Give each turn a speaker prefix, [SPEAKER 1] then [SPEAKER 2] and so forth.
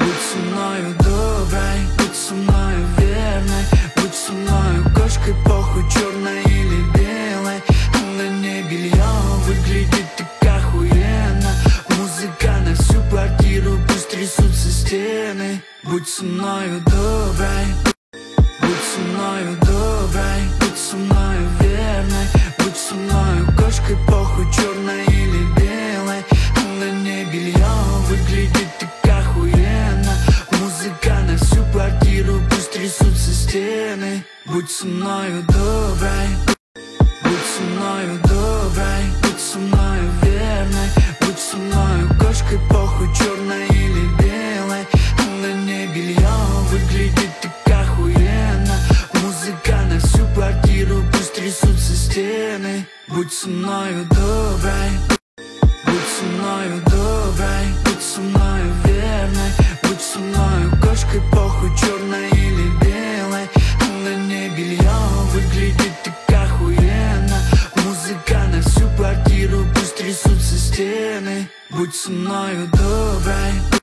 [SPEAKER 1] Будь со мною доброй, будь со мною верной, будь со мною кошкой, похуй черной или белой. На ней белье выглядит так охуенно. Музыка на всю квартиру, пусть трясутся стены. Будь со мною доброй, будь со мною доброй, будь со мною верной, будь со мною кошкой, похуй черной или белой. На ней белье выглядит так охуенно. Музыка на всю квартиру, пусть трясутся стены. Будь со мною доброй, будь со мною доброй, будь со мною верной, будь со мною кошкой, похуй черной или белой. На ней белье выглядит так охуенно. Музыка на всю квартиру, пусть трясутся стены. Будь со мною доброй, будь со мною доброй, будь со мною верной, будь со мною кошкой, похуй черной или белой. На ней белье выглядит так охуенно. Музыка на всю квартиру, пусть трясутся стены. Будь со мною доброй.